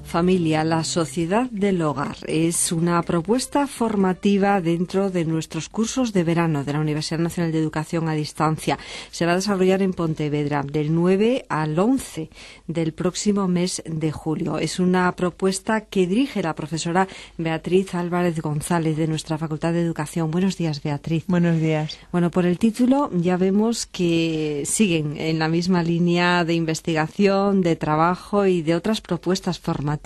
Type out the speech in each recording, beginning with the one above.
Familia, la sociedad del hogar. Es una propuesta formativa dentro de nuestros cursos de verano de la Universidad Nacional de Educación a Distancia. Se va a desarrollar en Pontevedra del 9 al 11 del próximo mes de julio. Es una propuesta que dirige la profesora Beatriz Álvarez González de nuestra Facultad de Educación. Buenos días, Beatriz. Buenos días. Bueno, por el título ya vemos que siguen en la misma línea de investigación, de trabajo y de otras propuestas formativas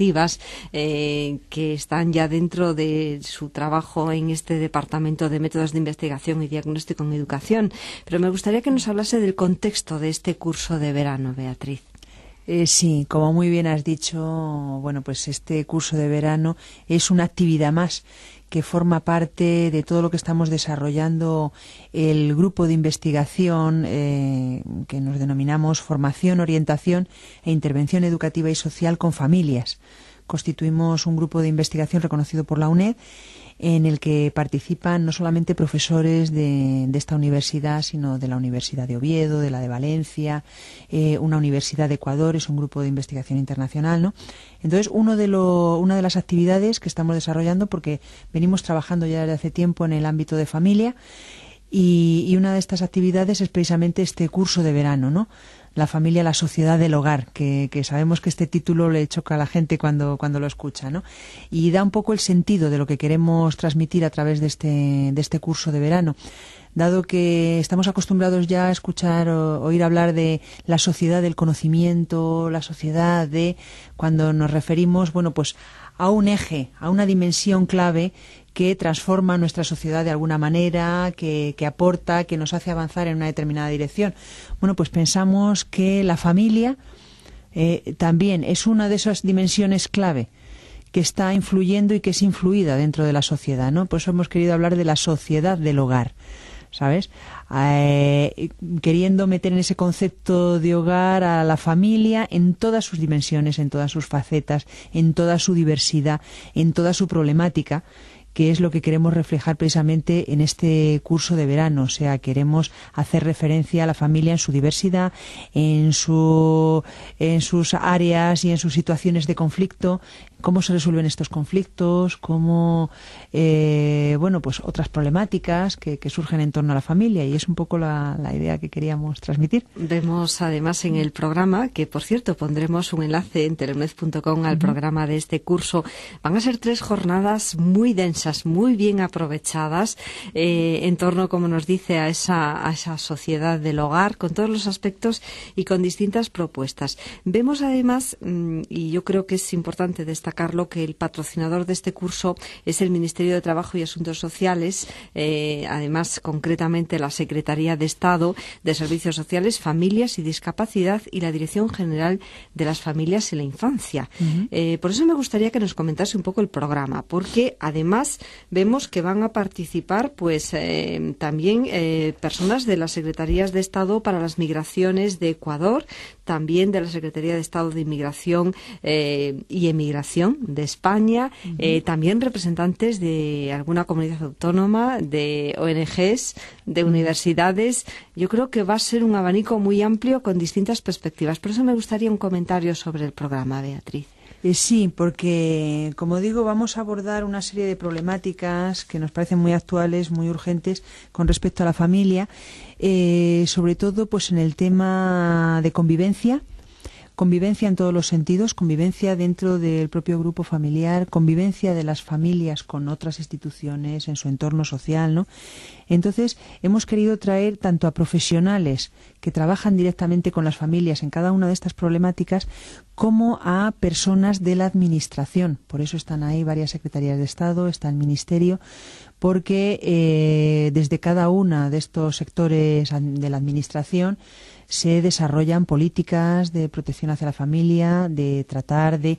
que están ya dentro de su trabajo en este departamento de métodos de investigación y diagnóstico en educación. Pero me gustaría que nos hablase del contexto de este curso de verano, Beatriz. Sí, como muy bien has dicho, bueno, pues este curso de verano es una actividad más que forma parte de todo lo que estamos desarrollando el grupo de investigación que nos denominamos Formación, Orientación e Intervención Educativa y Social con Familias. Constituimos un grupo de investigación reconocido por la UNED en el que participan no solamente profesores de esta universidad, sino de la Universidad de Oviedo, de la de Valencia, una universidad de Ecuador, es un grupo de investigación internacional, ¿no? Entonces, una de las actividades que estamos desarrollando, porque venimos trabajando ya desde hace tiempo en el ámbito de familia, y una de estas actividades es precisamente este curso de verano, ¿no? La familia, la sociedad del hogar, que sabemos que este título le choca a la gente cuando lo escucha, ¿no? Y da un poco el sentido de lo que queremos transmitir a través de este curso de verano. Dado que estamos acostumbrados ya a escuchar o oír hablar de la sociedad del conocimiento, la sociedad de, cuando nos referimos, bueno, pues a un eje, a una dimensión clave que transforma nuestra sociedad de alguna manera, que aporta, que nos hace avanzar en una determinada dirección. Bueno, pues pensamos que la familia también es una de esas dimensiones clave que está influyendo y que es influida dentro de la sociedad, ¿no? Por eso hemos querido hablar de la sociedad del hogar, ¿sabes? Queriendo meter en ese concepto de hogar a la familia en todas sus dimensiones, en todas sus facetas, en toda su diversidad, en toda su problemática, que es lo que queremos reflejar precisamente en este curso de verano. O sea, queremos hacer referencia a la familia en su diversidad, en sus áreas y en sus situaciones de conflicto, cómo se resuelven estos conflictos, cómo, pues otras problemáticas que surgen en torno a la familia, y es un poco la idea que queríamos transmitir. Vemos además en el programa, que por cierto pondremos un enlace en telemed.com al programa de este curso, van a ser 3 jornadas muy densas, muy bien aprovechadas, en torno, como nos dice, a esa sociedad del hogar, con todos los aspectos y con distintas propuestas. Vemos además, y yo creo que es importante destacarlo, que el patrocinador de este curso es el Ministerio de Trabajo y Asuntos Sociales, además concretamente la Secretaría de Estado de Servicios Sociales, Familias y Discapacidad y la Dirección General de las Familias y la Infancia. Por eso me gustaría que nos comentase un poco el programa, porque además vemos que van a participar también personas de las Secretarías de Estado para las Migraciones de Ecuador, también de la Secretaría de Estado de Inmigración y Emigración de España, también representantes de alguna comunidad autónoma, de ONGs, de universidades. Yo creo que va a ser un abanico muy amplio con distintas perspectivas. Por eso me gustaría un comentario sobre el programa, Beatriz. Sí, porque, como digo, vamos a abordar una serie de problemáticas que nos parecen muy actuales, muy urgentes con respecto a la familia, sobre todo pues en el tema de convivencia en todos los sentidos, convivencia dentro del propio grupo familiar, convivencia de las familias con otras instituciones en su entorno social, ¿no? Entonces, hemos querido traer tanto a profesionales que trabajan directamente con las familias en cada una de estas problemáticas, como a personas de la administración. Por eso están ahí varias secretarías de Estado, está el Ministerio, porque desde cada una de estos sectores de la administración se desarrollan políticas de protección hacia la familia, de tratar de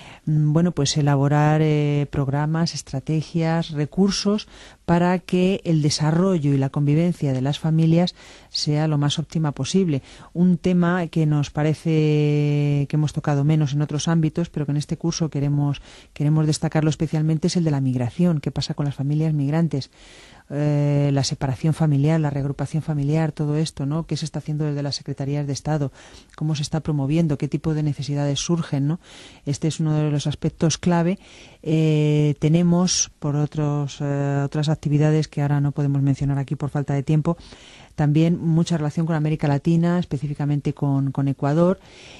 elaborar programas, estrategias, recursos para que el desarrollo y la convivencia de las familias sea lo más óptima posible. Un tema que nos parece que hemos tocado menos en otros ámbitos, pero que en este curso queremos destacarlo especialmente, es el de la migración. ¿Qué pasa con las familias migrantes? La separación familiar, la reagrupación familiar, todo esto, ¿no? ¿Qué se está haciendo desde las secretarías de Estado? ¿Cómo se está promoviendo? ¿Qué tipo de necesidades surgen, ¿no? Este es uno de de los aspectos clave. Tenemos, por otras actividades que ahora no podemos mencionar aquí por falta de tiempo, también mucha relación con América Latina, específicamente con Ecuador,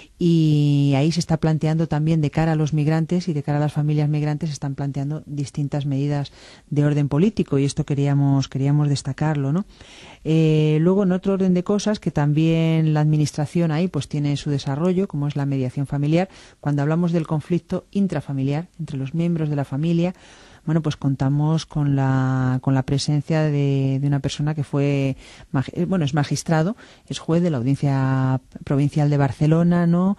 y ahí se está planteando también, de cara a los migrantes y de cara a las familias migrantes, se están planteando distintas medidas de orden político, y esto queríamos destacarlo, ¿no? Luego, en otro orden de cosas, que también la administración ahí pues tiene su desarrollo, como es la mediación familiar. Cuando hablamos del conflicto intrafamiliar entre los miembros de la familia, bueno, pues contamos con la presencia de una persona que fue, es magistrado, es juez de la Audiencia Provincial de Barcelona, ¿no?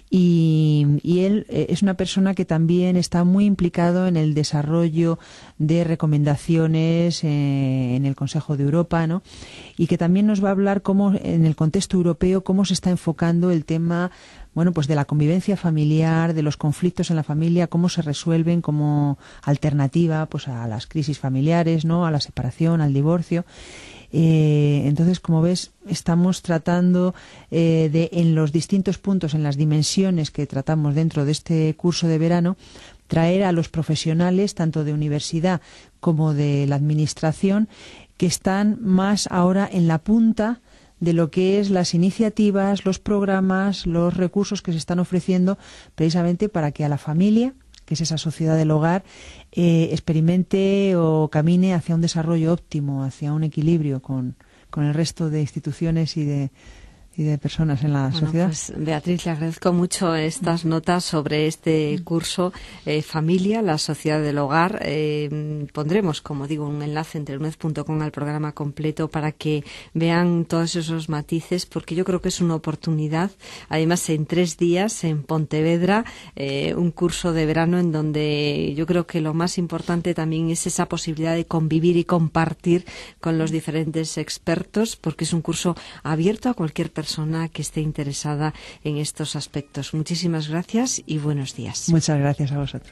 Y él es una persona que también está muy implicado en el desarrollo de recomendaciones en el Consejo de Europa, ¿no? Y que también nos va a hablar cómo, en el contexto europeo, cómo se está enfocando el tema, bueno, pues de la convivencia familiar, de los conflictos en la familia, cómo se resuelven como alternativa pues a las crisis familiares, ¿no? A la separación, al divorcio. Entonces, como ves, estamos tratando en los distintos puntos, en las dimensiones que tratamos dentro de este curso de verano, traer a los profesionales, tanto de universidad como de la administración, que están más ahora en la punta de lo que es las iniciativas, los programas, los recursos que se están ofreciendo precisamente para que a la familia, que es esa sociedad del hogar, experimente o camine hacia un desarrollo óptimo, hacia un equilibrio con el resto de instituciones y de personas en la sociedad. Pues, Beatriz, le agradezco mucho estas notas sobre este curso Familia, la sociedad del hogar. Pondremos, como digo, un enlace entre uned.com al programa completo para que vean todos esos matices, porque yo creo que es una oportunidad. Además, en 3 días en Pontevedra, un curso de verano en donde yo creo que lo más importante también es esa posibilidad de convivir y compartir con los diferentes expertos, porque es un curso abierto a cualquier persona que esté interesada en estos aspectos. Muchísimas gracias y buenos días. Muchas gracias a vosotros.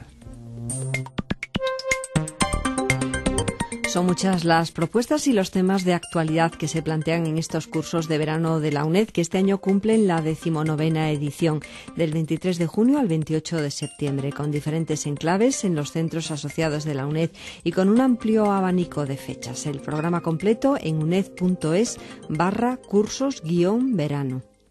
Son muchas las propuestas y los temas de actualidad que se plantean en estos cursos de verano de la UNED, que este año cumplen la 19ª edición, del 23 de junio al 28 de septiembre, con diferentes enclaves en los centros asociados de la UNED y con un amplio abanico de fechas. El programa completo en uned.es/cursos-verano.